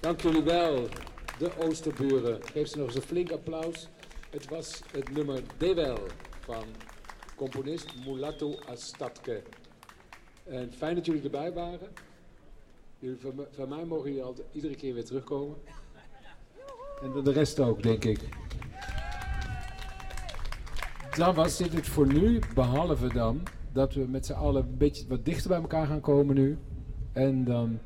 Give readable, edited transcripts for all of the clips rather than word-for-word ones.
Dank jullie wel, de Oosterburen. Geef ze nog eens een flink applaus. Het was het nummer Dewel van componist Mulatu Astatke. En fijn dat jullie erbij waren. Van mij mogen jullie altijd iedere keer weer terugkomen. En de rest ook, denk ik. Dan was dit het voor nu, behalve dan dat we met z'n allen een beetje wat dichter bij elkaar gaan komen nu. En dan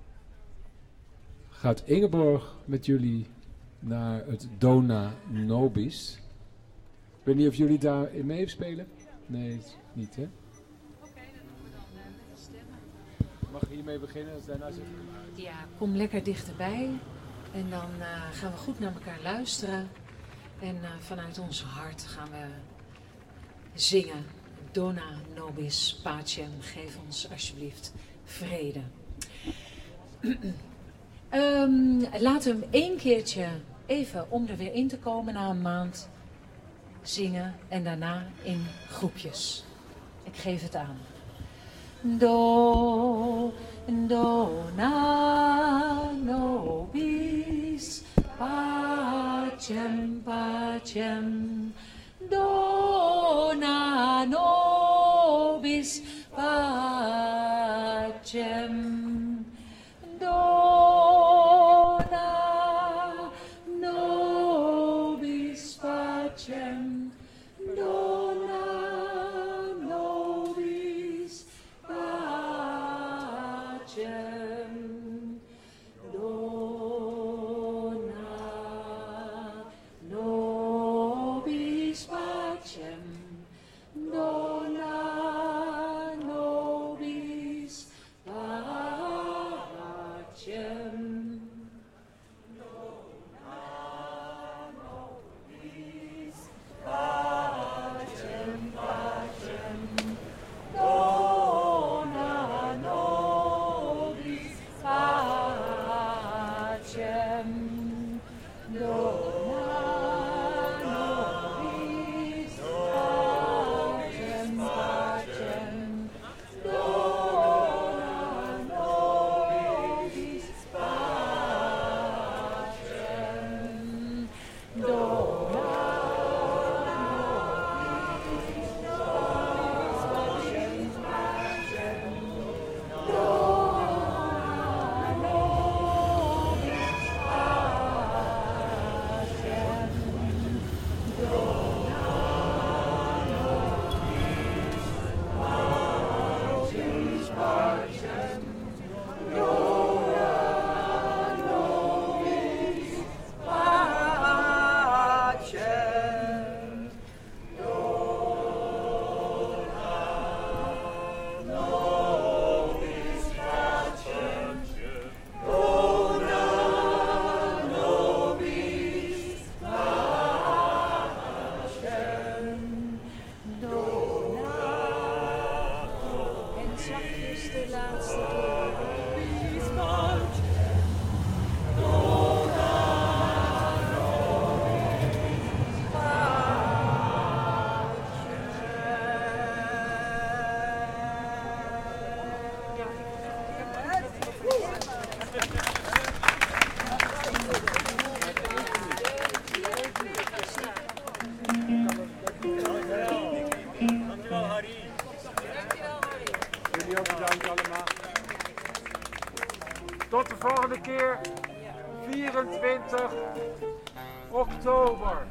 gaat Ingeborg met jullie naar het Dona Nobis. Ik weet niet of jullie daar in mee spelen? Nee, niet hè? Oké, dan doen we dan met de stemmen. Mag ik hiermee beginnen? Daarna zit ik uit. Ja, kom lekker dichterbij. En dan gaan we goed naar elkaar luisteren. En vanuit ons hart gaan we zingen. Dona Nobis Pacem, geef ons alsjeblieft vrede. Laten we hem 1 keertje even om er weer in te komen na een maand zingen en daarna in groepjes. Ik geef het aan. Dona nobis pacem pacem. Dona nobis pacem. Dona nobis pacem. Dona nobis pacem. Dona nobis pacem. Dona nobis pacem. Pacem, pacem, dona nobis pacem, dona nobis pacem, pacem, dona nobis pacem, dona. Tot de volgende keer, 24 oktober.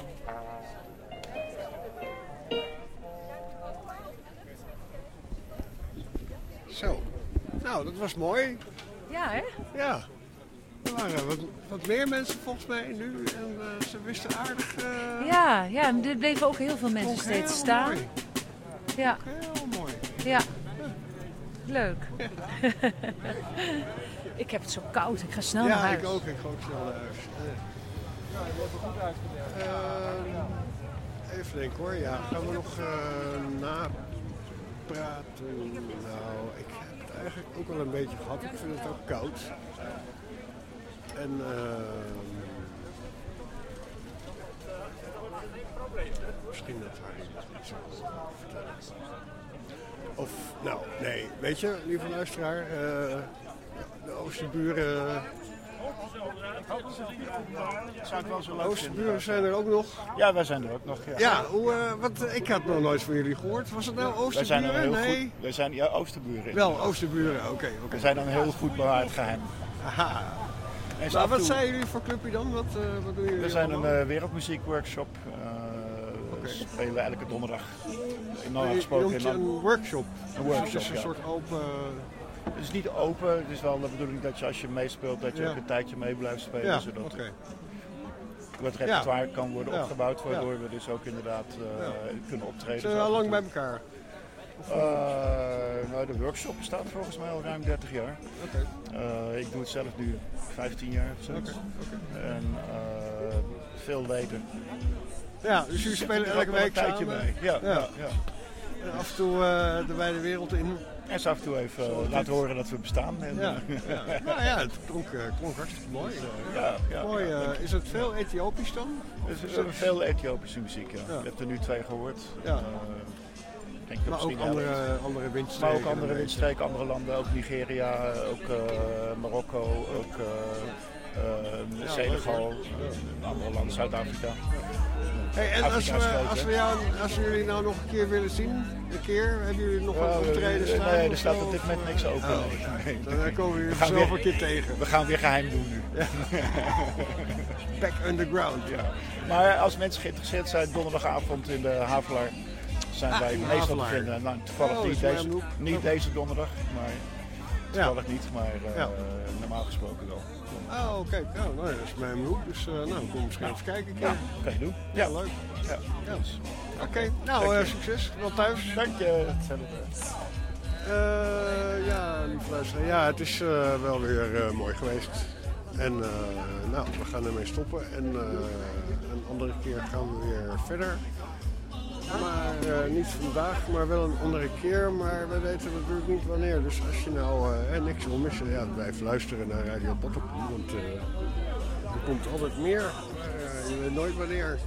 Zo, nou dat was mooi. Ja, hè? Ja, er waren wat meer mensen volgens mij nu en ze wisten aardig... Ja, er bleven ook heel veel mensen ook steeds heel staan. Mooi. Ja. Heel mooi. Ja. Leuk. Ik heb het zo koud, ik ga snel naar huis. Ja, ik ook. Ik ga ook snel naar huis. Ja, je hebt er goed uitgelegd. Even denken hoor. Ja, gaan we nog napraten? Nou, ik heb het eigenlijk ook wel een beetje gehad. Ik vind het ook koud. En misschien dat Harry iets wil vertellen. Of, nou, nee, weet je, lieve luisteraar, de Oosterburen Zou ik wel zo leuk Oosterburen vinden. zijn er ook nog. Ja, wij zijn er ook nog. Ja. Ja, ik had nog nooit van jullie gehoord. Was het nou Wij zijn dan Oosterburen? heel Nee. goed. Wij zijn Oosterburen. Wel, Oosterburen, oké. We zijn dan een heel goed bewaard geheim. Aha. En Maar wat zijn jullie voor clubje dan? Wat doen jullie We zijn allemaal? een wereldmuziekworkshop. We spelen elke donderdag. Normaal Je gesproken noemt in een workshop. Een workshop, Dus een ja. soort open... Het is niet open, het is wel de bedoeling dat je als je meespeelt, dat je Ja. ook een tijdje mee blijft spelen. Ja, Zodat oké. het repertoire kan worden Ja. opgebouwd, waardoor Ja. we dus ook inderdaad kunnen optreden. Zijn we al lang bij elkaar? Nou, de workshop bestaat volgens mij al ruim 30 jaar. Oké. Ik doe het zelf nu 15 jaar of zo. En veel leden. Ja, dus jullie spelen elke week een tijdje samen? mee. Ja, Ja. ja. En af en toe de wijde wereld in. En ze af en toe even laten horen dat we bestaan. En, Ja, nou ja, het klonk hartstikke mooi. ja. Mooi, is het veel Ethiopisch dan? Dus we hebben veel Ethiopische muziek. Ja. Ja. Je hebt er nu 2 gehoord. Ja. Ik denk Maar ook misschien andere maar windstreken. ook andere windstreken, andere landen, ook Nigeria, ook Marokko, ook Senegal, andere landen, Zuid-Afrika. Hey, en Afrika is groot, als we jullie nou nog een keer willen zien, hebben jullie nog een optreden staan? Nee, of er staat zo? op dit moment niks open. Oh, Nee. dan komen we jullie gaan zelf weer- een keer tegen. We gaan weer geheim doen nu. Back underground. Ja. Maar als mensen geïnteresseerd zijn, donderdagavond in de Havelaar zijn wij in de meestal te Havelaar. vinden. Nou, toevallig Oh, niet, is bij hem ook. niet deze donderdag, maar toevallig niet, maar Ja. normaal gesproken wel. Oh, kijk. Oh, nou, dat is bij mijn hoek. Dus nou, kom misschien even kijken een keer. Ja, kan je doen. Ja, leuk. Ja. Ja. Oké, nou, Dank je. succes. Wel thuis. Dank je. Hetzelfde. Ja, lieve luisteraar. Ja, het is wel weer mooi geweest. En nou, we gaan ermee stoppen. En een andere keer gaan we weer verder. Maar niet vandaag, maar wel een andere keer. Maar we weten natuurlijk niet wanneer. Dus als je nou niks wil missen, ja, blijf luisteren naar Radio Potterpoel. Want er komt altijd meer. Maar je weet nooit wanneer.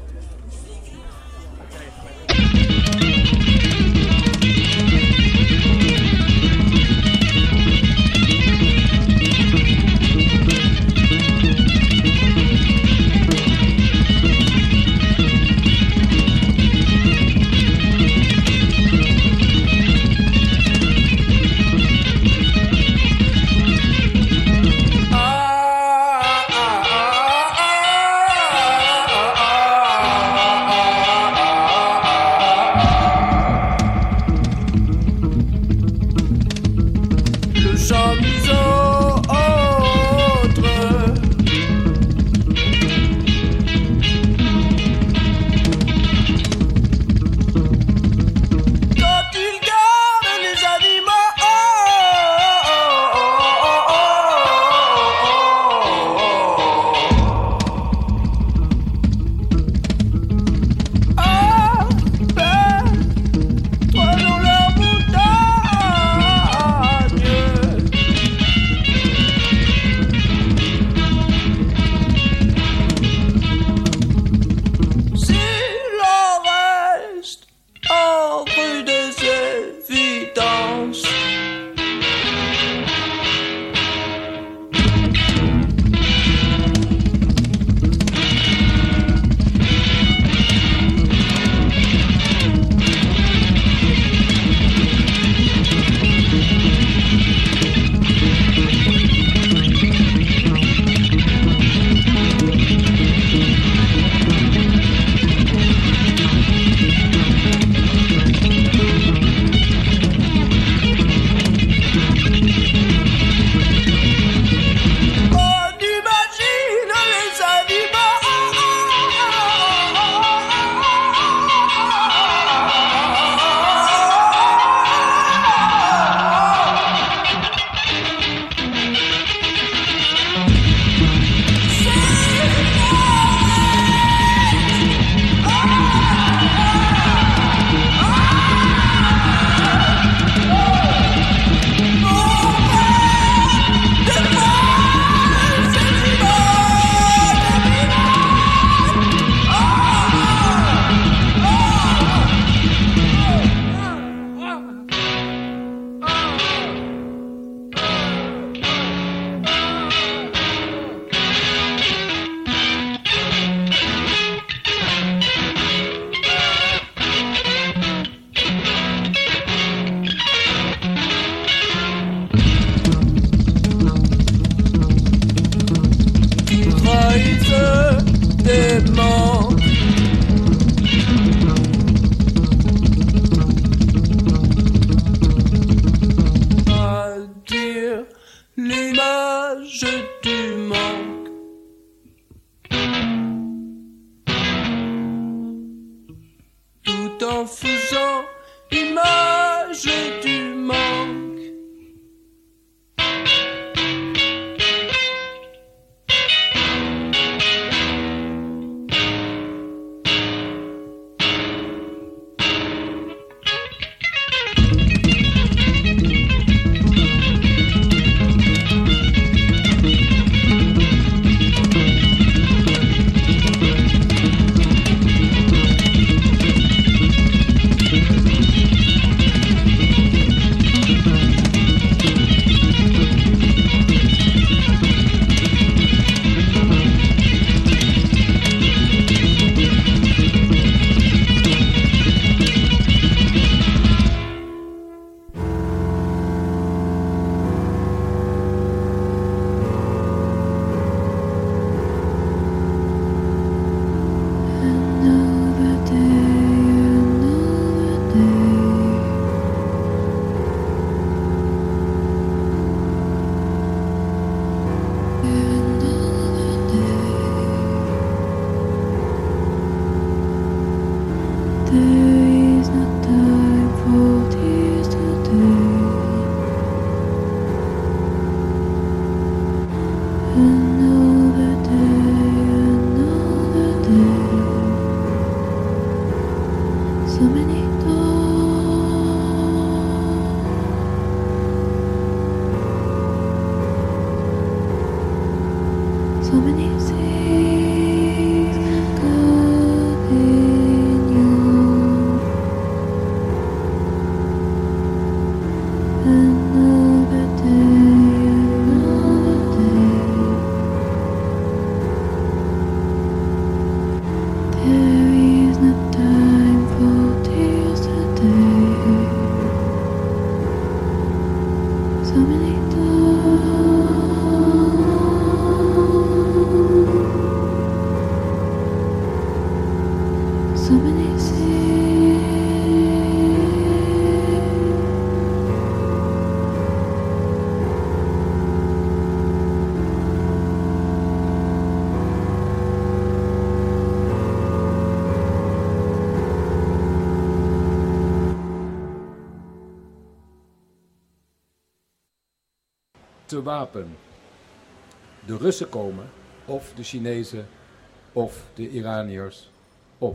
Te wapen. De Russen komen, of de Chinezen, of de Iraniërs, of.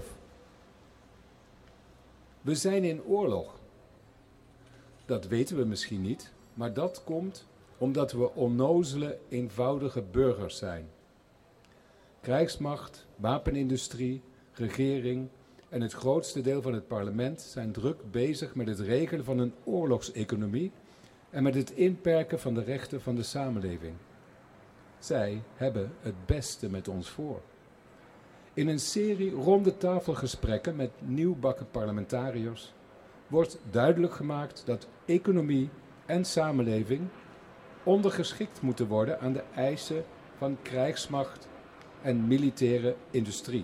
We zijn in oorlog. Dat weten we misschien niet, maar dat komt omdat we onnozele, eenvoudige burgers zijn. Krijgsmacht, wapenindustrie, regering en het grootste deel van het parlement zijn druk bezig met het regelen van een oorlogseconomie en met het inperken van de rechten van de samenleving. Zij hebben het beste met ons voor. In een serie ronde tafelgesprekken met nieuwbakken parlementariërs wordt duidelijk gemaakt dat economie en samenleving ondergeschikt moeten worden aan de eisen van krijgsmacht en militaire industrie.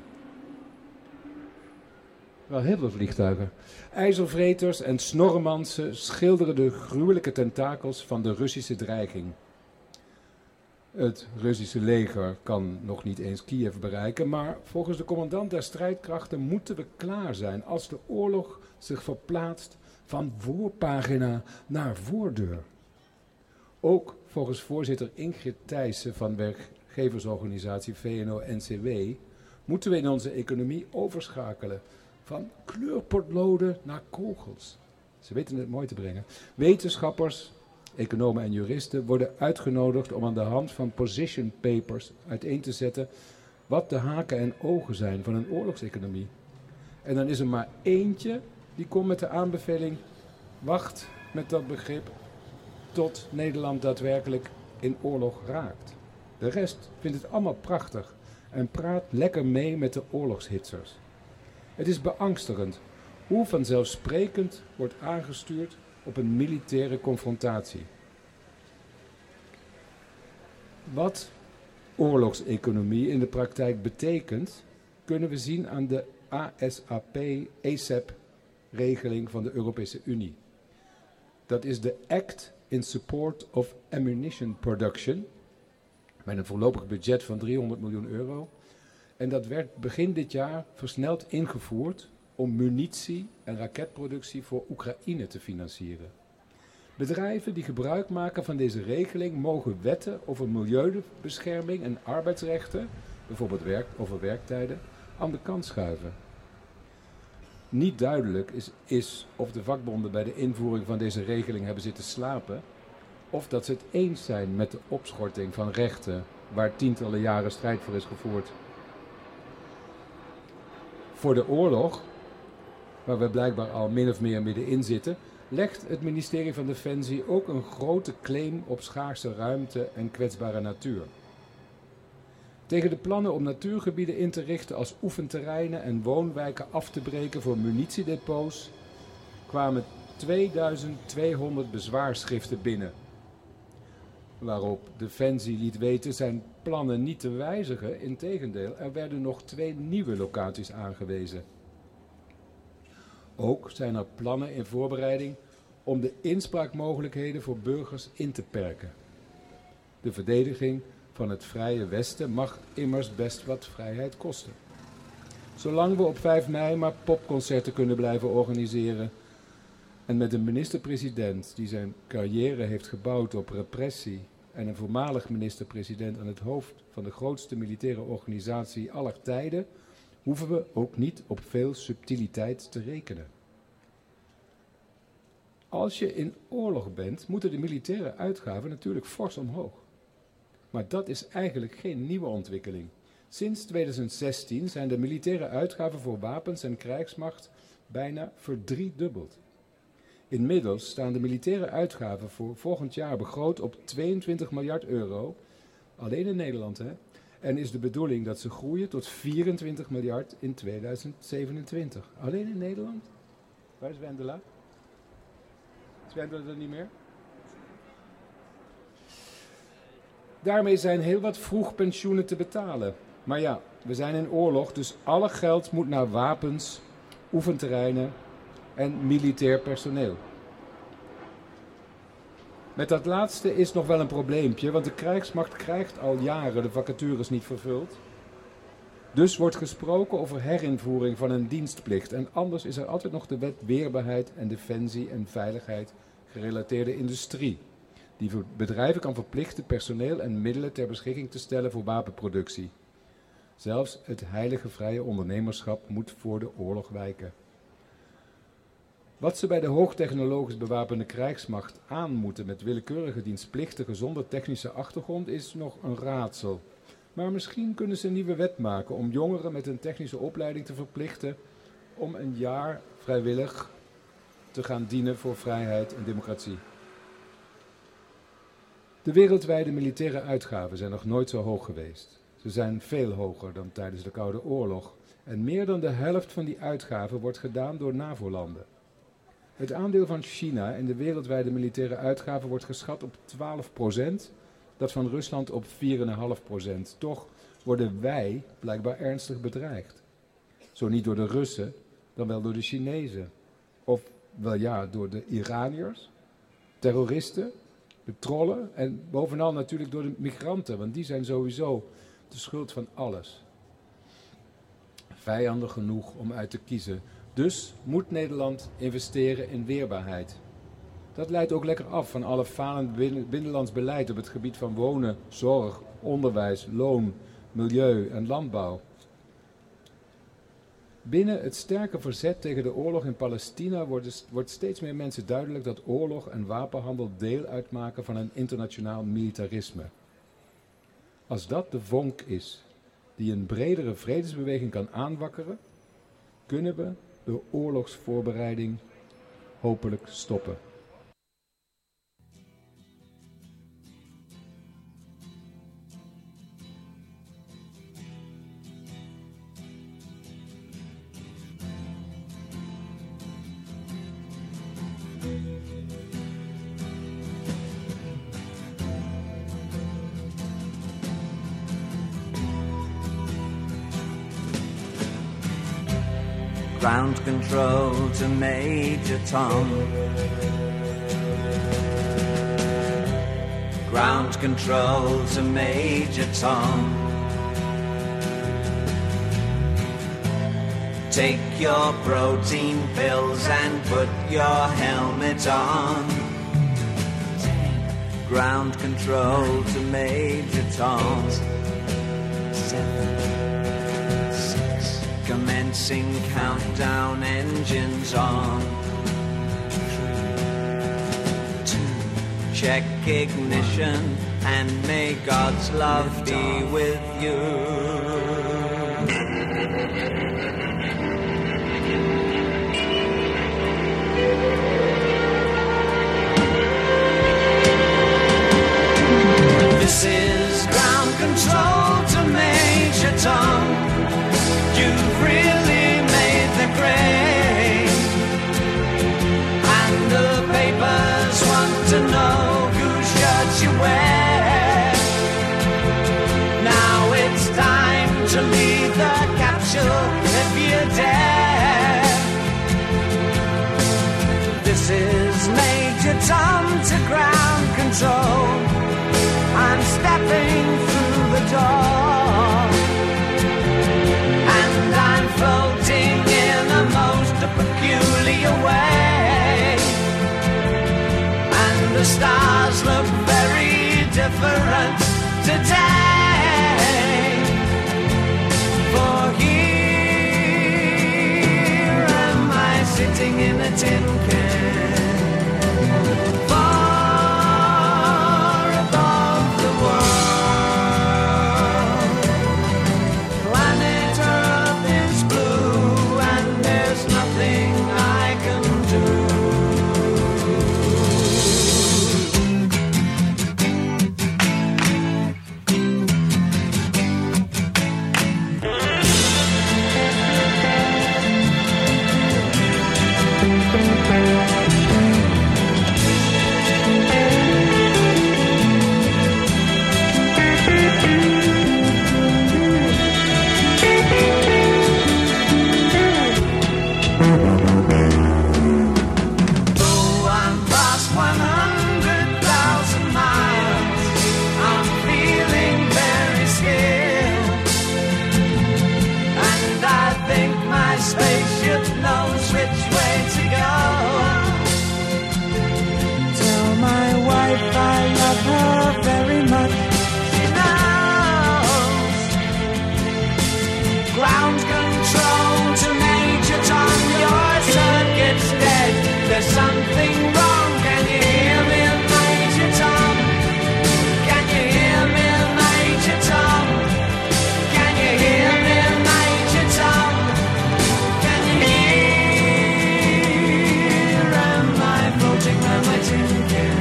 Wel heel veel vliegtuigen. IJzervreters en snorremansen schilderen de gruwelijke tentakels van de Russische dreiging. Het Russische leger kan nog niet eens Kiev bereiken, maar volgens de commandant der strijdkrachten moeten we klaar zijn als de oorlog zich verplaatst van voorpagina naar voordeur. Ook volgens voorzitter Ingrid Thijssen van werkgeversorganisatie VNO-NCW moeten we in onze economie overschakelen van kleurpotloden naar kogels. Ze weten het mooi te brengen. Wetenschappers, economen en juristen worden uitgenodigd om aan de hand van position papers uiteen te zetten wat de haken en ogen zijn van een oorlogseconomie. En dan is er maar eentje die komt met de aanbeveling: wacht met dat begrip tot Nederland daadwerkelijk in oorlog raakt. De rest vindt het allemaal prachtig en praat lekker mee met de oorlogshitsers. Het is beangstigend hoe vanzelfsprekend wordt aangestuurd op een militaire confrontatie. Wat oorlogseconomie in de praktijk betekent, kunnen we zien aan de ASAP-regeling van de Europese Unie. Dat is de Act in Support of Ammunition Production, met een voorlopig budget van 300 miljoen euro. En dat werd begin dit jaar versneld ingevoerd om munitie en raketproductie voor Oekraïne te financieren. Bedrijven die gebruik maken van deze regeling mogen wetten over milieubescherming en arbeidsrechten, bijvoorbeeld over werktijden, aan de kant schuiven. Niet duidelijk is of de vakbonden bij de invoering van deze regeling hebben zitten slapen, of dat ze het eens zijn met de opschorting van rechten waar tientallen jaren strijd voor is gevoerd. Voor de oorlog, waar we blijkbaar al min of meer middenin zitten, legt het ministerie van Defensie ook een grote claim op schaarse ruimte en kwetsbare natuur. Tegen de plannen om natuurgebieden in te richten als oefenterreinen en woonwijken af te breken voor munitiedepots kwamen 2200 bezwaarschriften binnen. Waarop Defensie liet weten zijn plannen niet te wijzigen, integendeel, er werden nog 2 nieuwe locaties aangewezen. Ook zijn er plannen in voorbereiding om de inspraakmogelijkheden voor burgers in te perken. De verdediging van het Vrije Westen mag immers best wat vrijheid kosten. Zolang we op 5 mei maar popconcerten kunnen blijven organiseren en met een minister-president die zijn carrière heeft gebouwd op repressie en een voormalig minister-president aan het hoofd van de grootste militaire organisatie aller tijden, hoeven we ook niet op veel subtiliteit te rekenen. Als je in oorlog bent, moeten de militaire uitgaven natuurlijk fors omhoog. Maar dat is eigenlijk geen nieuwe ontwikkeling. Sinds 2016 zijn de militaire uitgaven voor wapens en krijgsmacht bijna verdriedubbeld. Inmiddels staan de militaire uitgaven voor volgend jaar begroot op 22 miljard euro, alleen in Nederland, hè? En is de bedoeling dat ze groeien tot 24 miljard in 2027. Alleen in Nederland? Waar is Wendela? Is Wendela er niet meer? Daarmee zijn heel wat vroegpensioenen te betalen. Maar ja, we zijn in oorlog, dus alle geld moet naar wapens, oefenterreinen en militair personeel. Met dat laatste is nog wel een probleempje, want de krijgsmacht krijgt al jaren de vacatures niet vervuld. Dus wordt gesproken over herinvoering van een dienstplicht. En anders is er altijd nog de wet weerbaarheid en defensie en veiligheid gerelateerde industrie, die bedrijven kan verplichten personeel en middelen ter beschikking te stellen voor wapenproductie. Zelfs het heilige vrije ondernemerschap moet voor de oorlog wijken. Wat ze bij de hoogtechnologisch bewapende krijgsmacht aan moeten met willekeurige dienstplichtigen zonder technische achtergrond is nog een raadsel. Maar misschien kunnen ze een nieuwe wet maken om jongeren met een technische opleiding te verplichten om een jaar vrijwillig te gaan dienen voor vrijheid en democratie. De wereldwijde militaire uitgaven zijn nog nooit zo hoog geweest. Ze zijn veel hoger dan tijdens de Koude Oorlog. En meer dan de helft van die uitgaven wordt gedaan door NAVO-landen. Het aandeel van China in de wereldwijde militaire uitgaven wordt geschat op 12%, dat van Rusland op 4,5%. Toch worden wij blijkbaar ernstig bedreigd. Zo niet door de Russen, dan wel door de Chinezen. Of wel ja, door de Iraniërs, terroristen, de trollen en bovenal natuurlijk door de migranten, want die zijn sowieso de schuld van alles. Vijanden genoeg om uit te kiezen. Dus moet Nederland investeren in weerbaarheid. Dat leidt ook lekker af van alle falend binnenlands beleid op het gebied van wonen, zorg, onderwijs, loon, milieu en landbouw. Binnen het sterke verzet tegen de oorlog in Palestina wordt steeds meer mensen duidelijk dat oorlog en wapenhandel deel uitmaken van een internationaal militarisme. Als dat de vonk is die een bredere vredesbeweging kan aanwakkeren, kunnen we de oorlogsvoorbereiding hopelijk stoppen. Ground control to Major Tom. Ground control to Major Tom. Take your protein pills and put your helmet on. Ground control to Major Tom. 7, 6. Commencing countdown, engines on. 3, 2. Check ignition and may God's love be with you. This is ground control to Major Tom. You've really made the grade, and the papers want to know whose shirt you wear. Now it's time to leave the capsule if you dare. This is Major Tom to ground control. I'm stepping through the door, and I'm floating in a most peculiar way, and the stars look very different today. For here am I sitting in a tin can, far above the world. there's something wrong. Can you hear me, Major Tom? Can you hear me, Major Tom? Can you hear me, Major Tom? Can you hear? Am I floating on my tin can?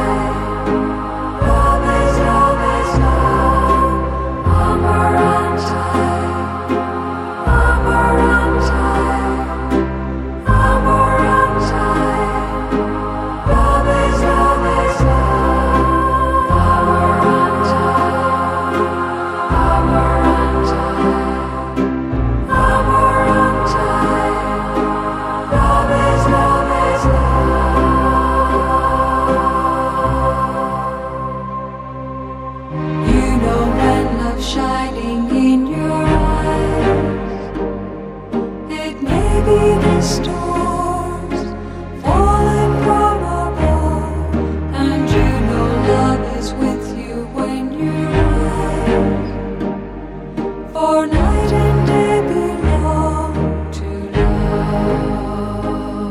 Amaranth. Maybe the stars falling from above, and you know love is with you when you rise. For night and day belong to love.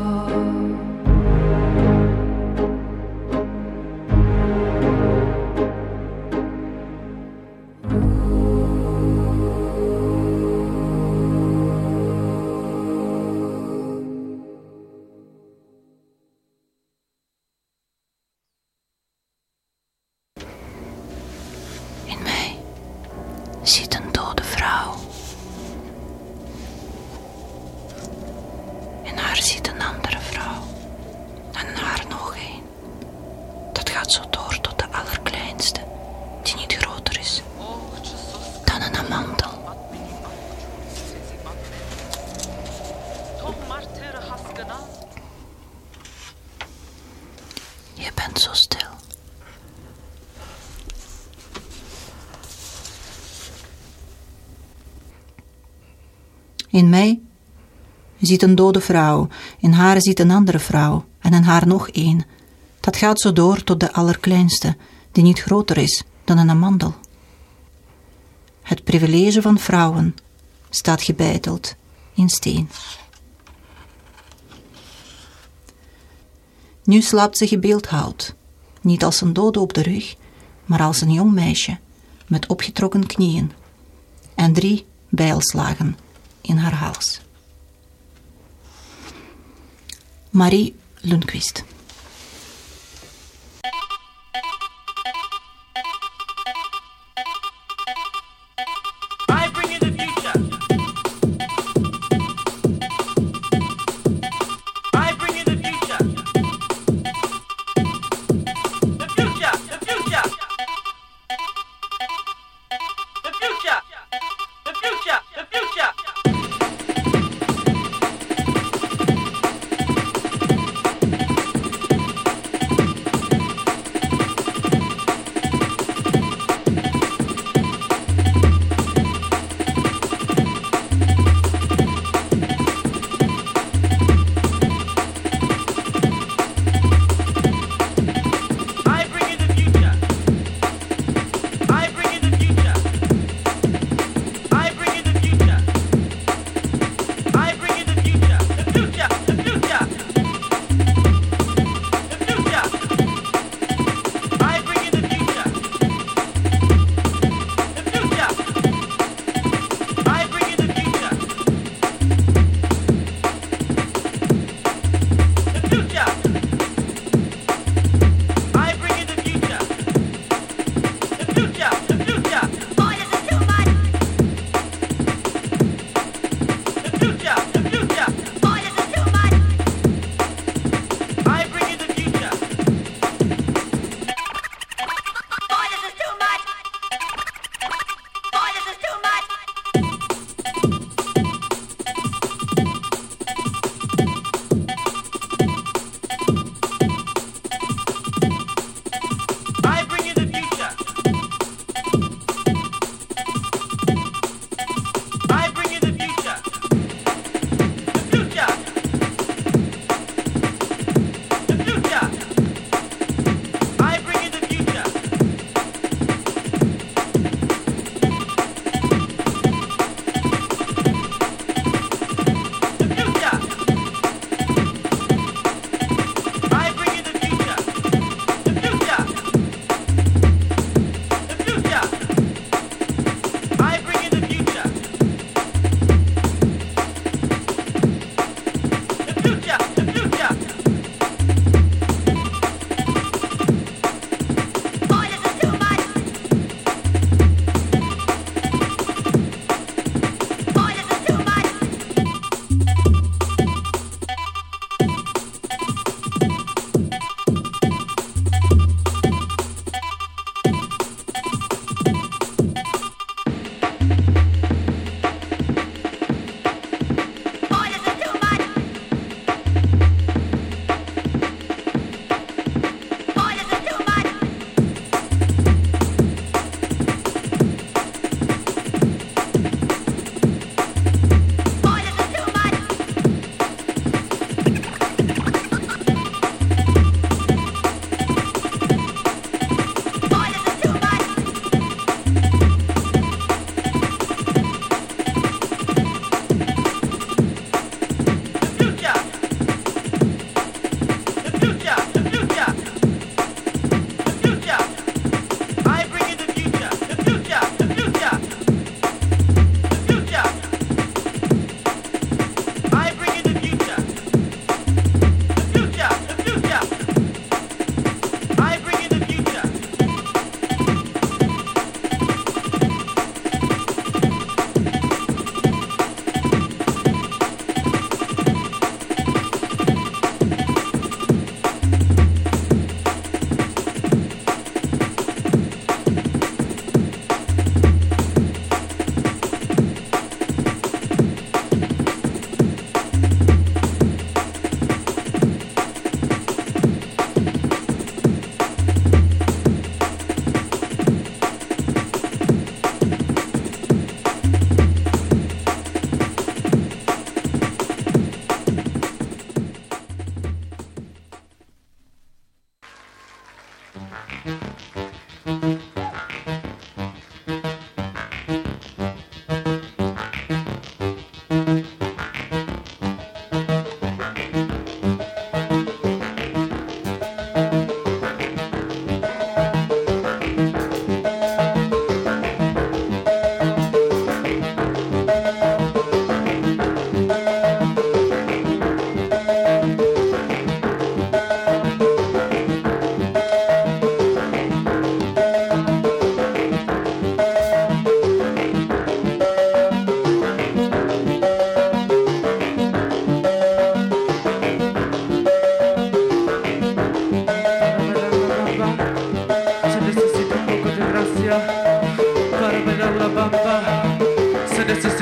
In mij zit een dode vrouw. In haar zit een andere vrouw. En in haar nog een. Dat gaat zo door tot de allerkleinste, die niet groter is dan een amandel. Je bent zo stil. In mij zit een dode vrouw, in haar zit een andere vrouw en in haar nog één. Dat gaat zo door tot de allerkleinste, die niet groter is dan een amandel. Het privilege van vrouwen staat gebeiteld in steen. Nu slaapt ze gebeeldhouwd, niet als een dode op de rug, maar als een jong meisje met opgetrokken knieën en 3 bijlslagen in haar hals. Marie Lundqvist. I bring you the future. I bring you the future. The future, the future. The future, the future, the future.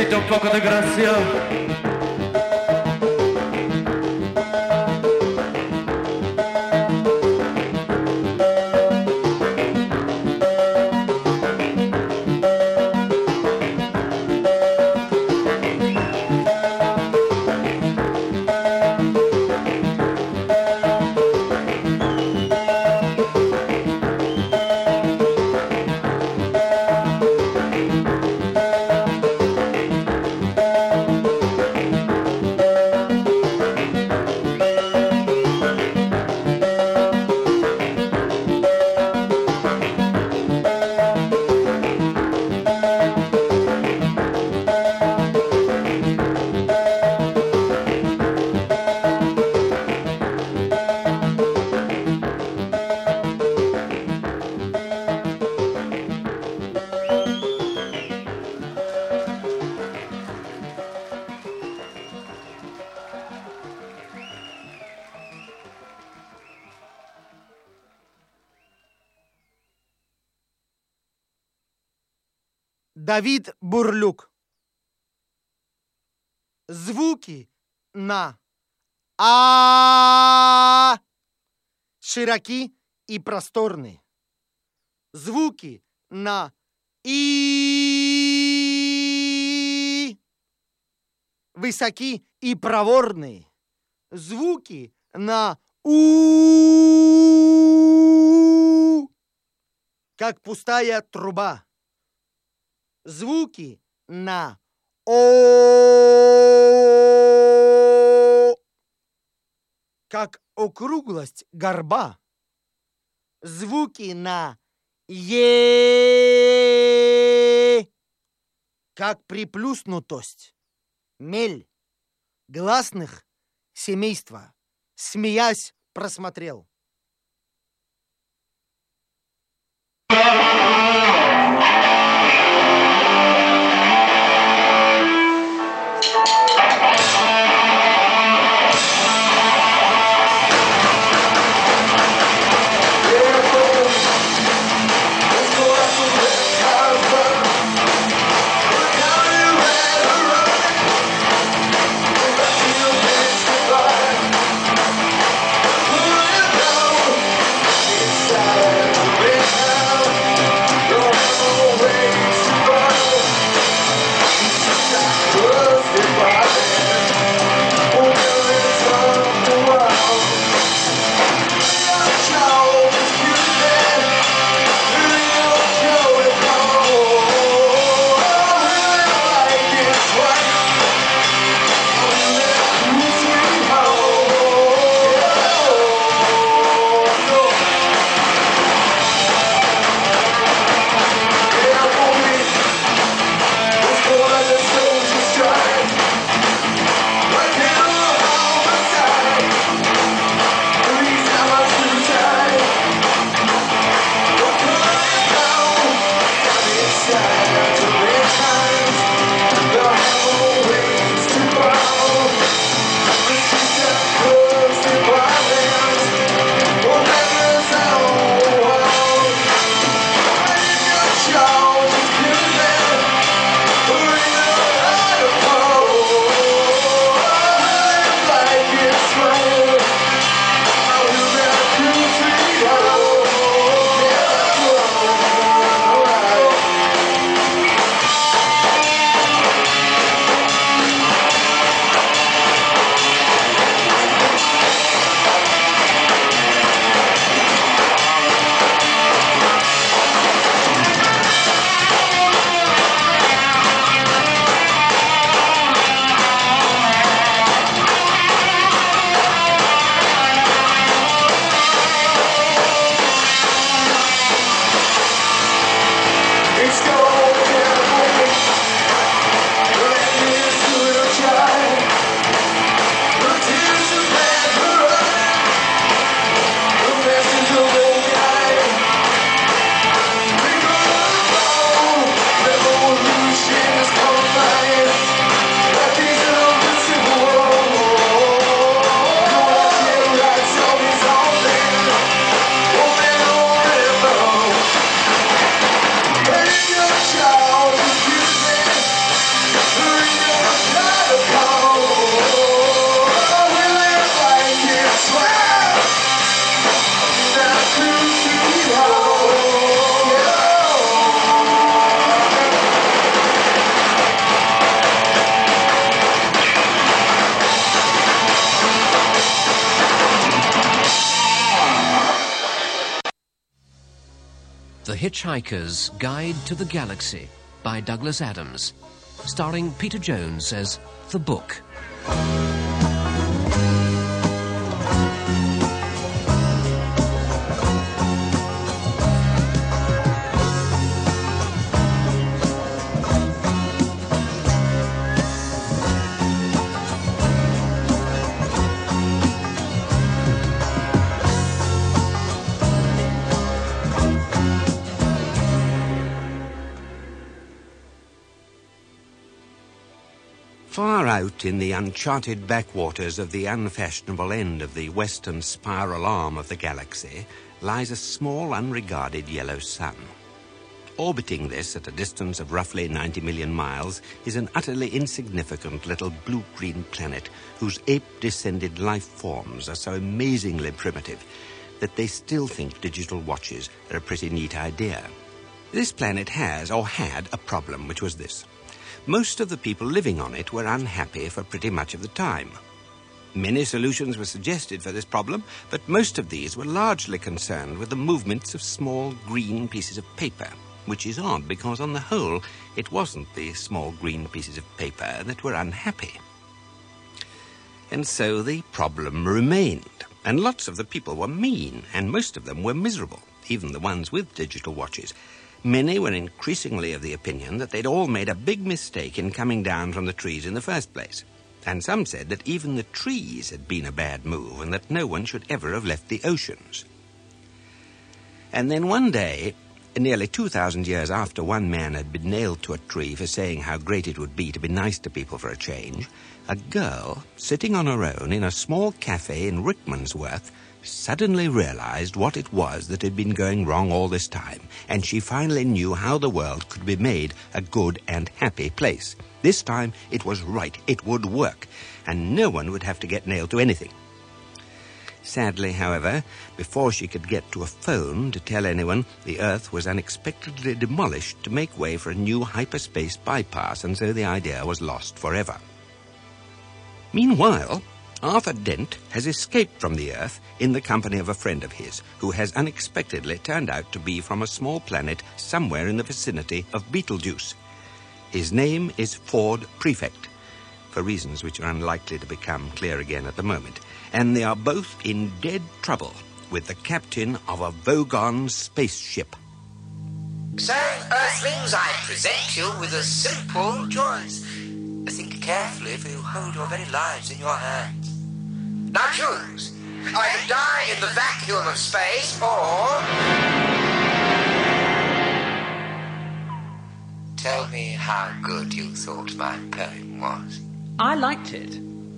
necesito un poco de gracia. Давид Бурлюк. Звуки на А широки и просторны. Звуки на И высоки и проворны. Звуки на У как пустая труба. Звуки на О как округлость горба. Звуки на Е как приплюснутость. Мель гласных семейства, смеясь, просмотрел. Inside the window. The Hitchhiker's Guide to the Galaxy by Douglas Adams, starring Peter Jones as The Book. Far out in the uncharted backwaters of the unfashionable end of the western spiral arm of the galaxy lies a small, unregarded yellow sun. Orbiting this at a distance of roughly 90 million miles is an utterly insignificant little blue-green planet whose ape-descended life forms are so amazingly primitive that they still think digital watches are a pretty neat idea. This planet has, or had, a problem, which was this. Most of the people living on it were unhappy for pretty much of the time. Many solutions were suggested for this problem, but most of these were largely concerned with the movements of small green pieces of paper, which is odd because on the whole it wasn't the small green pieces of paper that were unhappy. And so the problem remained, and lots of the people were mean, and most of them were miserable, even the ones with digital watches. Many were increasingly of the opinion that they'd all made a big mistake in coming down from the trees in the first place. And some said that even the trees had been a bad move and that no one should ever have left the oceans. And then one day, nearly 2,000 years after one man had been nailed to a tree for saying how great it would be to be nice to people for a change, a girl, sitting on her own in a small cafe in Rickmansworth, suddenly realized what it was that had been going wrong all this time, and she finally knew how the world could be made a good and happy place. This time it was right, it would work, and no one would have to get nailed to anything. Sadly, however, before she could get to a phone to tell anyone, the Earth was unexpectedly demolished to make way for a new hyperspace bypass, and so the idea was lost forever. Meanwhile, Arthur Dent has escaped from the Earth in the company of a friend of his, who has unexpectedly turned out to be from a small planet somewhere in the vicinity of Betelgeuse. His name is Ford Prefect, for reasons which are unlikely to become clear again at the moment, and they are both in dead trouble with the captain of a Vogon spaceship. So, Earthlings, I present you with a simple choice. Think carefully, for you hold your very lives in your hands. Now choose. Either die in the vacuum of space, or tell me how good you thought my poem was. I liked it.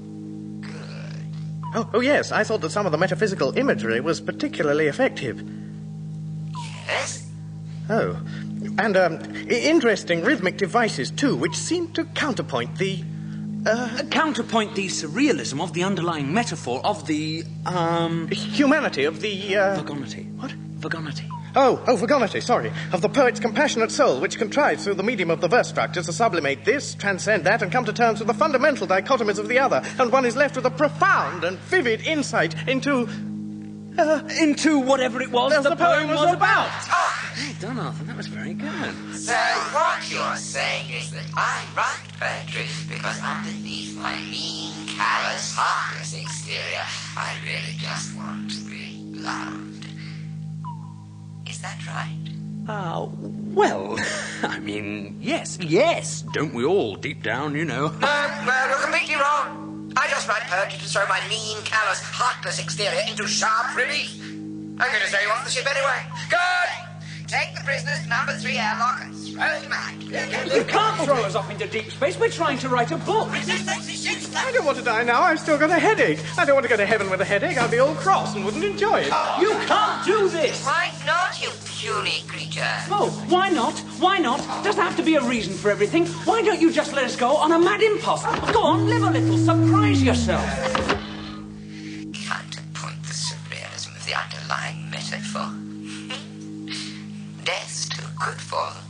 Good. Oh, yes, I thought that some of the metaphysical imagery was particularly effective. Yes? Oh, and interesting rhythmic devices, too, which seem to counterpoint the... Counterpoint the surrealism of the underlying metaphor of the, humanity of the, Vagonity. What? Vagonity. Oh, Vagonity, sorry. Of the poet's compassionate soul, which contrives through the medium of the verse structures to sublimate this, transcend that, and come to terms with the fundamental dichotomies of the other, and one is left with a profound and vivid insight into whatever it was the poem was about. Oh. Well done, Arthur. That was very good. So what you're saying is that I write poetry because underneath my mean, callous, heartless exterior, I really just want to be loved. Is that right? Well, I mean, yes, don't we all, deep down, you know? No, you're completely wrong. I just write poetry to throw my mean, callous, heartless exterior into sharp relief. I'm going to throw you off the ship anyway. Good! Take the prisoners to number 3 airlock and throw them out. You can't throw us off into deep space. We're trying to write a book. I don't want to die now. I've still got a headache. I don't want to go to heaven with a headache. I'd be all cross and wouldn't enjoy it. You can't do this. Why not, you puny creature? Oh, why not? Why not? Does there have to be a reason for everything? Why don't you just let us go on a mad impulse? Go on, live a little, surprise yourself. Counterpoint the surrealism of the underlying metaphor. Death's too good for them.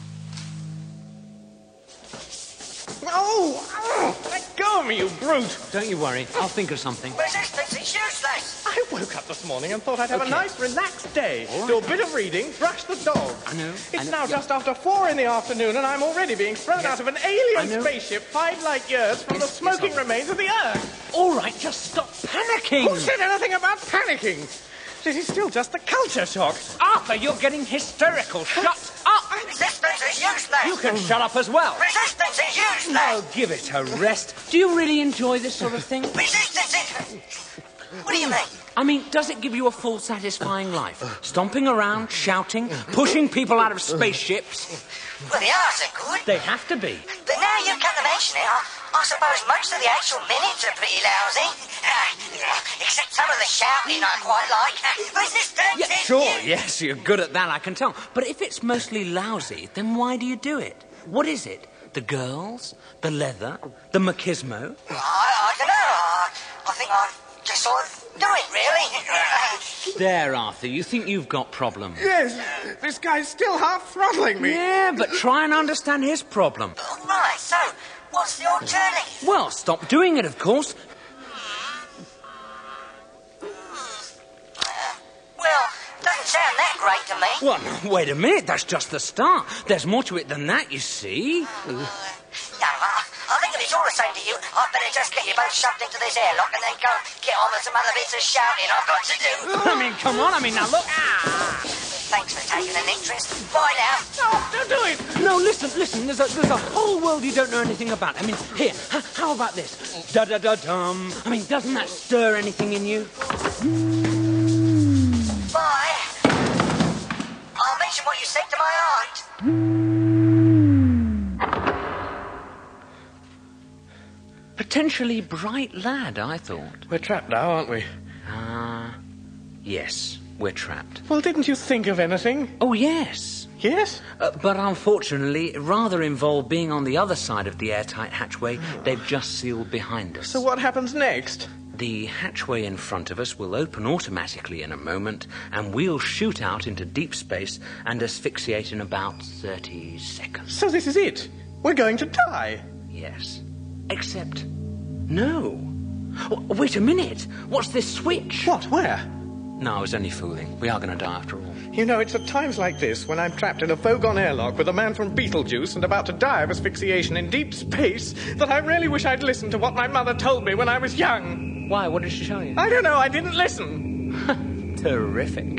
Oh! Let go of me, you brute! Don't you worry, I'll think of something. Resistance is useless! I woke up this morning and thought I'd have a nice, relaxed day. Do a bit of reading, brush the dog. I know. It's now just after 4 in the afternoon and I'm already being thrown out of an alien spaceship 5 light years from the smoking remains of the Earth. All right, just stop panicking. Who said anything about panicking? This is still just the culture shock. Arthur, you're getting hysterical. Shut up. Resistance is useless. You can shut up as well. Resistance is useless. Oh, give it a rest. Do you really enjoy this sort of thing? Resistance is... What do you mean? I mean, does it give you a full, satisfying life? Stomping around, shouting, pushing people out of spaceships? Well, the hours are good. They have to be. But now you come to mention it, I suppose most of the actual minutes are pretty lousy. Except some of the shouting I quite like. Resistance is... Sure, yes, you're good at that, I can tell. But if it's mostly lousy, then why do you do it? What is it? The girls? The leather? The machismo? I don't know. I think I just sort of do it, really. There, Arthur, you think you've got problems. Yes, this guy's still half throttling me. Yeah, but try and understand his problem. Right, so what's the alternative? Well, stop doing it, of course. Well, doesn't sound that great to me. Well, no, wait a minute, that's just the start. There's more to it than that, you see. No, I think if it's all the same to you, I'd better just get you both shoved into this airlock and then go get on with some other bits of shouting I've got to do. I mean, come on, now look. Thanks for taking an interest. Bye now. No, don't do it. No, listen, there's a whole world you don't know anything about. I mean, here, how about this? Da-da-da-dum. I mean, doesn't that stir anything in you? Bye. I'll mention what you said to my aunt. Potentially bright lad, I thought. We're trapped now, aren't we? Yes, we're trapped. Well, didn't you think of anything? Oh, yes. Yes? But unfortunately, it rather involved being on the other side of the airtight hatchway they've just sealed behind us. So what happens next? The hatchway in front of us will open automatically in a moment, and we'll shoot out into deep space and asphyxiate in about 30 seconds. So this is it? We're going to die? Yes. Except... no. Wait a minute. What's this switch? What? Where? No, I was only fooling. We are going to die after all. You know, it's at times like this, when I'm trapped in a Vogon airlock with a man from Beetlejuice and about to die of asphyxiation in deep space, that I really wish I'd listened to what my mother told me when I was young. Why? What did she tell you? I don't know. I didn't listen. Terrific.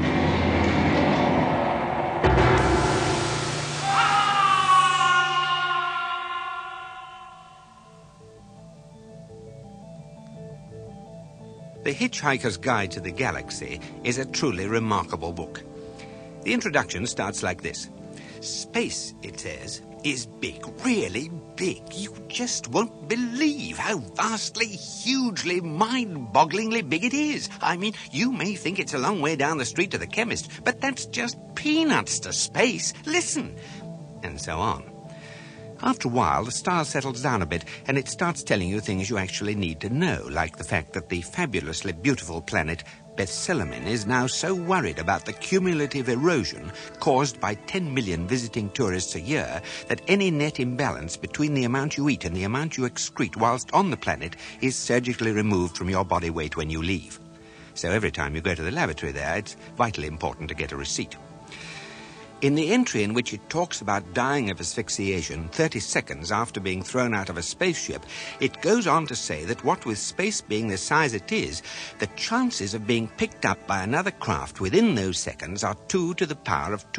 The Hitchhiker's Guide to the Galaxy is a truly remarkable book. The introduction starts like this. Space, it says, is big, really big. You just won't believe how vastly, hugely, mind-bogglingly big it is. I mean, you may think it's a long way down the street to the chemist, but that's just peanuts to space. Listen. And so on. After a while, the style settles down a bit, and it starts telling you things you actually need to know, like the fact that the fabulously beautiful planet Bethselamin is now so worried about the cumulative erosion caused by 10 million visiting tourists a year that any net imbalance between the amount you eat and the amount you excrete whilst on the planet is surgically removed from your body weight when you leave. So every time you go to the lavatory there, it's vitally important to get a receipt. In the entry in which it talks about dying of asphyxiation 30 seconds after being thrown out of a spaceship, it goes on to say that what with space being the size it is, the chances of being picked up by another craft within those seconds are 2 to the power of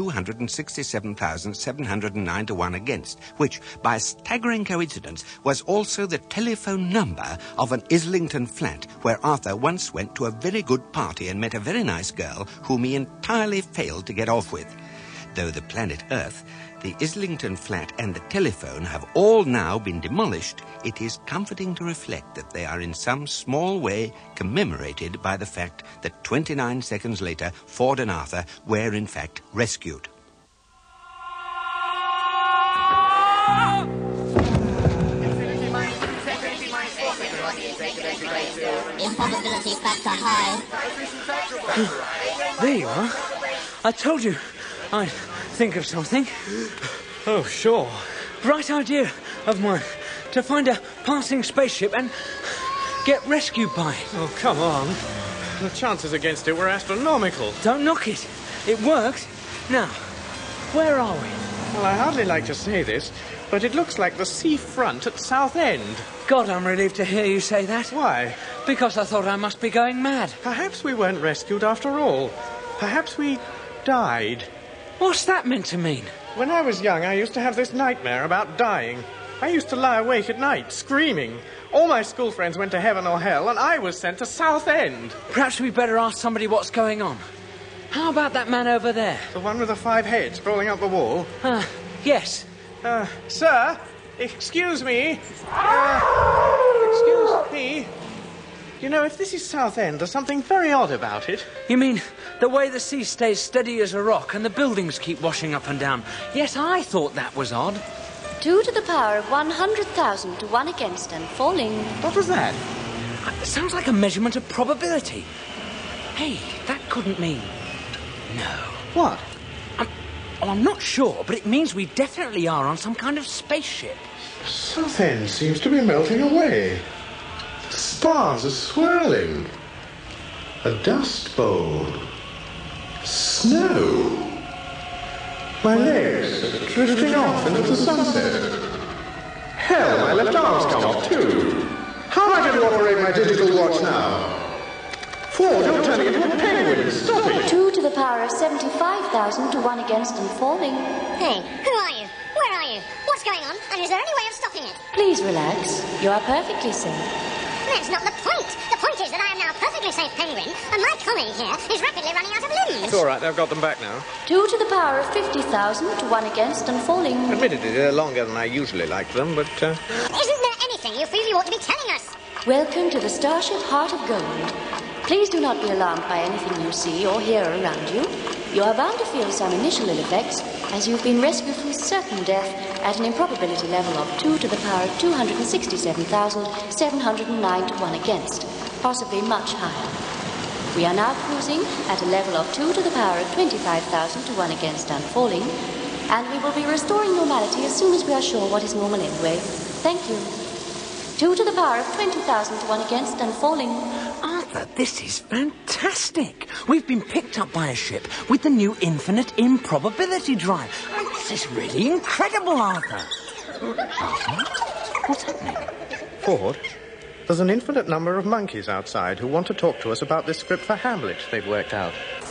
267,709 to 1 against, which, by a staggering coincidence, was also the telephone number of an Islington flat where Arthur once went to a very good party and met a very nice girl whom he entirely failed to get off with. Though the planet Earth, the Islington flat and the telephone have all now been demolished, it is comforting to reflect that they are in some small way commemorated by the fact that 29 seconds later, Ford and Arthur were in fact rescued. Improbability factor high. There you are. I told you I'd think of something. Oh, sure. Bright idea of mine. To find a passing spaceship and get rescued by it. Oh, come on. The chances against it were astronomical. Don't knock it. It worked. Now, where are we? Well, I hardly like to say this, but it looks like the sea front at Southend. God, I'm relieved to hear you say that. Why? Because I thought I must be going mad. Perhaps we weren't rescued after all. Perhaps we died. What's that meant to mean? When I was young, I used to have this nightmare about dying. I used to lie awake at night, screaming. All my school friends went to heaven or hell, and I was sent to Southend. Perhaps we'd better ask somebody what's going on. How about that man over there? The one with the 5 heads crawling up the wall? Yes. Sir, excuse me. Excuse me. You know, if this is Southend, there's something very odd about it. You mean the way the sea stays steady as a rock and the buildings keep washing up and down? Yes, I thought that was odd. 2 to the power of 100,000 to 1 against and falling. What was that? It sounds like a measurement of probability. Hey, that couldn't mean... No. What? I'm not sure, but it means we definitely are on some kind of spaceship. Southend seems to be melting away. The stars are swirling. A dust bowl. Snow. My legs are drifting off into the sunset. Hell, my left arm's come off too. How am I going to operate my digital watch now? Ford, you're turning into a penguin. Stop it. 2 to the power of 75,000 to 1 against and falling. Hey, who are you? Where are you? What's going on? And is there any way of stopping it? Please relax. You are perfectly safe. That's not the point. The point is that I am now a perfectly safe penguin, and my colleague here is rapidly running out of limbs. It's all right, they've got them back now. 2 to the power of 50,000 to 1 against and falling. Admittedly, they're longer than I usually like them, but... Isn't there anything you feel you ought to be telling us? Welcome to the Starship Heart of Gold. Please do not be alarmed by anything you see or hear around you. You are bound to feel some initial ill effects, as you've been rescued from certain death at an improbability level of 2 to the power of 267,709 to 1 against, possibly much higher. We are now cruising at a level of 2 to the power of 25,000 to 1 against and falling, and we will be restoring normality as soon as we are sure what is normal anyway. Thank you. 2 to the power of 20,000 to 1 against and falling. Arthur, this is fantastic. We've been picked up by a ship with the new infinite improbability drive. I mean, this is really incredible, Arthur. Arthur? What's happening? Ford, there's an infinite number of monkeys outside who want to talk to us about this script for Hamlet they've worked out.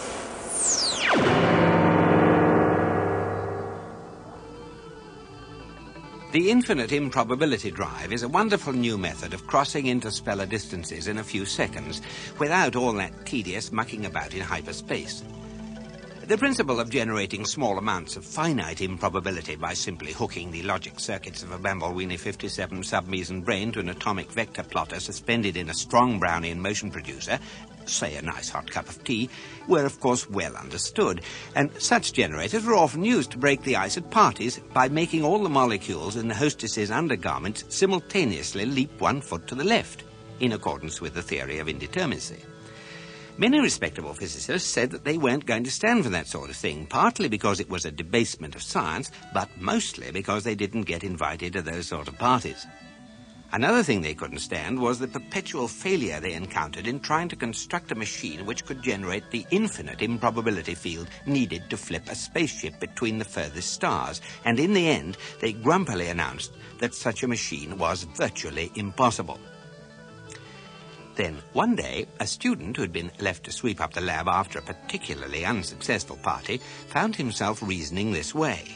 The infinite improbability drive is a wonderful new method of crossing interstellar distances in a few seconds without all that tedious mucking about in hyperspace. The principle of generating small amounts of finite improbability by simply hooking the logic circuits of a Bambolini 57 sub-meson brain to an atomic vector plotter suspended in a strong Brownian motion producer, say a nice hot cup of tea, were of course well understood, and such generators were often used to break the ice at parties by making all the molecules in the hostess's undergarments simultaneously leap 1 foot to the left, in accordance with the theory of indeterminacy. Many respectable physicists said that they weren't going to stand for that sort of thing, partly because it was a debasement of science, but mostly because they didn't get invited to those sort of parties. Another thing they couldn't stand was the perpetual failure they encountered in trying to construct a machine which could generate the infinite improbability field needed to flip a spaceship between the furthest stars, and in the end they grumpily announced that such a machine was virtually impossible. Then, one day, a student who had been left to sweep up the lab after a particularly unsuccessful party found himself reasoning this way.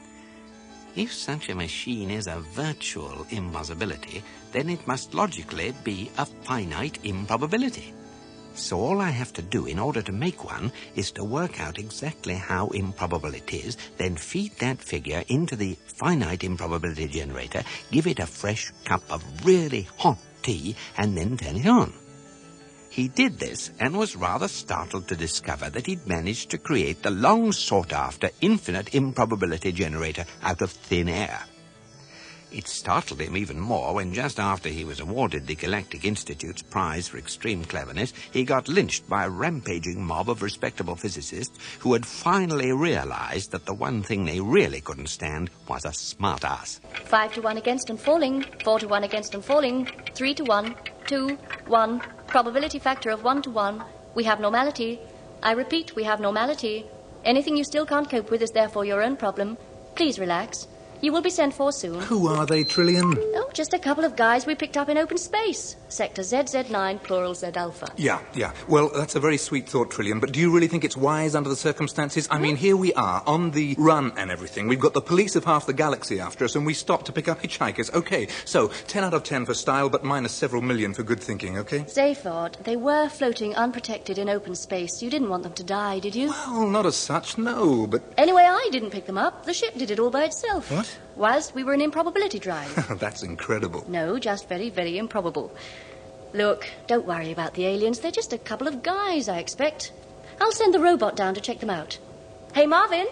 If such a machine is a virtual impossibility, then it must logically be a finite improbability. So all I have to do in order to make one is to work out exactly how improbable it is, then feed that figure into the finite improbability generator, give it a fresh cup of really hot tea, and then turn it on. He did this and was rather startled to discover that he'd managed to create the long-sought-after infinite improbability generator out of thin air. It startled him even more when just after he was awarded the Galactic Institute's prize for extreme cleverness, he got lynched by a rampaging mob of respectable physicists who had finally realized that the one thing they really couldn't stand was a smart-ass. 5 to 1 against and falling, 4 to 1 against and falling, 3 to 1, 2, 1, probability factor of 1 to 1, We have normality. I repeat, we have normality. Anything you still can't cope with is therefore your own problem. Please relax. You will be sent for soon. Who are they, Trillian? Oh, just a couple of guys we picked up in open space. Sector ZZ9, plural Z Alpha. Yeah. Well, that's a very sweet thought, Trillian, but do you really think it's wise under the circumstances? I mean, here we are, on the run and everything. We've got the police of half the galaxy after us, and we stopped to pick up hitchhikers. Okay, so 10 out of 10 for style, but minus several million for good thinking, okay? Zaphod, they were floating unprotected in open space. You didn't want them to die, did you? Well, not as such, no, but... Anyway, I didn't pick them up. The ship did it all by itself. What? Whilst we were in improbability drive. That's incredible. No, just very, very improbable. Look, don't worry about the aliens. They're just a couple of guys, I expect. I'll send the robot down to check them out. Hey, Marvin.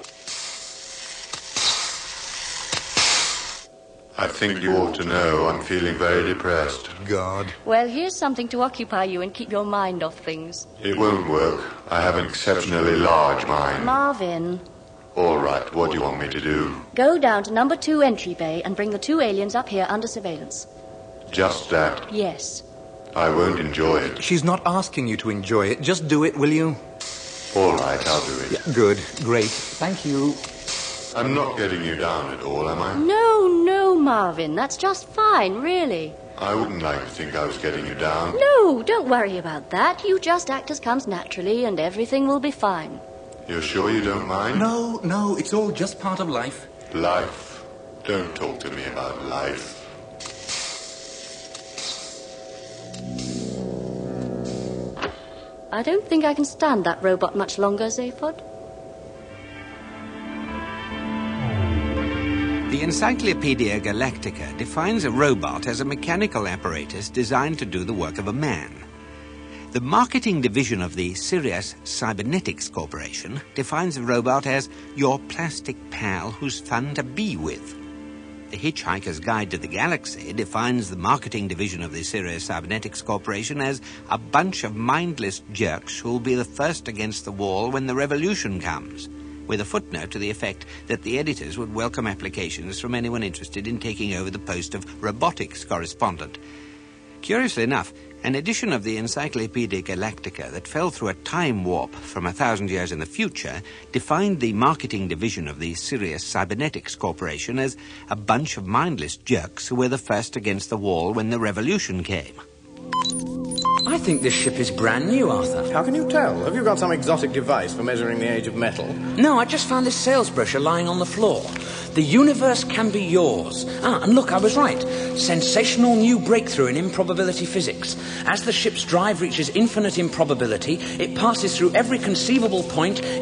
I think you ought to know I'm feeling very depressed. God. Well, here's something to occupy you and keep your mind off things. It won't work. I have an exceptionally large mind. Marvin. All right, what do you want me to do? Go down to number 2 entry bay and bring the 2 aliens up here under surveillance. Just that? Yes. I won't enjoy it. She's not asking you to enjoy it. Just do it, will you? All right, I'll do it. Yeah, good. Great. Thank you. I'm not getting you down at all, am I? No, Marvin. That's just fine, really. I wouldn't like to think I was getting you down. No, don't worry about that. You just act as comes naturally and everything will be fine. You're sure you don't mind? No, it's all just part of life. Life? Don't talk to me about life. I don't think I can stand that robot much longer, Zaphod. The Encyclopedia Galactica defines a robot as a mechanical apparatus designed to do the work of a man. The marketing division of the Sirius Cybernetics Corporation defines a robot as your plastic pal who's fun to be with. The Hitchhiker's Guide to the Galaxy defines the marketing division of the Sirius Cybernetics Corporation as a bunch of mindless jerks who'll be the first against the wall when the revolution comes, with a footnote to the effect that the editors would welcome applications from anyone interested in taking over the post of robotics correspondent. Curiously enough, an edition of the Encyclopedia Galactica that fell through a time warp from 1,000 years in the future defined the marketing division of the Sirius Cybernetics Corporation as a bunch of mindless jerks who were the first against the wall when the revolution came. I think this ship is brand new, Arthur. How can you tell? Have you got some exotic device for measuring the age of metal? No, I just found this sales brochure lying on the floor. The universe can be yours. And look, I was right. Sensational new breakthrough in improbability physics. As the ship's drive reaches infinite improbability, it passes through every conceivable point